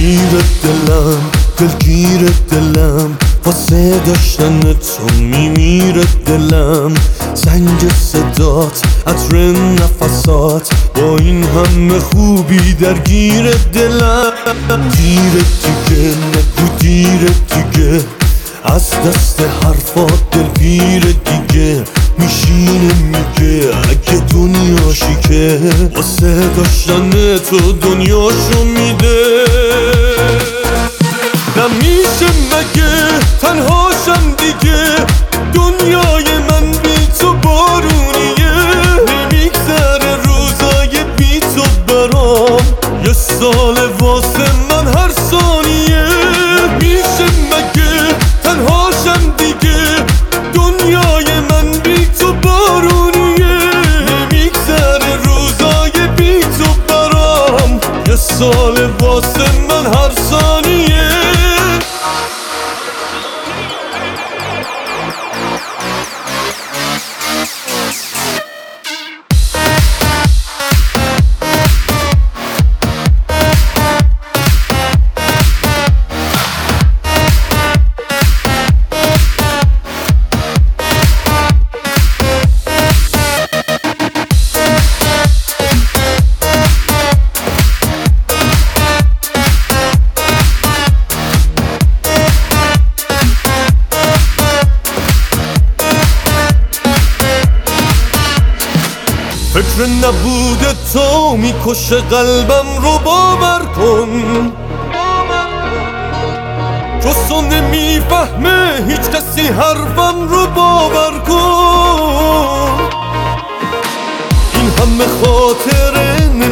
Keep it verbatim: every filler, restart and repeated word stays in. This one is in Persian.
دلگیر دلم دلگیر دلم واسه داشتن تو میمیره دلم. زنگ صدات عطر نفسات با این همه خوبی درگیر دلم. دیر دیگه نگو دیر دیگه از دست حرفات دلگیر دیگه میشینه میگه اگه دنیاشی که واسه داشتن تو دنیاشو میده. نمیشه مگه تنهاشم دیگه دنیای من بی تو بارونیه. نمیگذره روزای بی تو برام یه سال واسه من هر ثانیه. نمیشه مگه تنهاشم دیگه دنیای من بی تو بارونیه. نمیگذره روزای بی تو برام یه سال واسه من هر ثانیه. فکر نبود تو میکشه قلبم رو باور کن. جز نمیفهمه هیچ کسی حرفم رو باور کن. این همه خاطره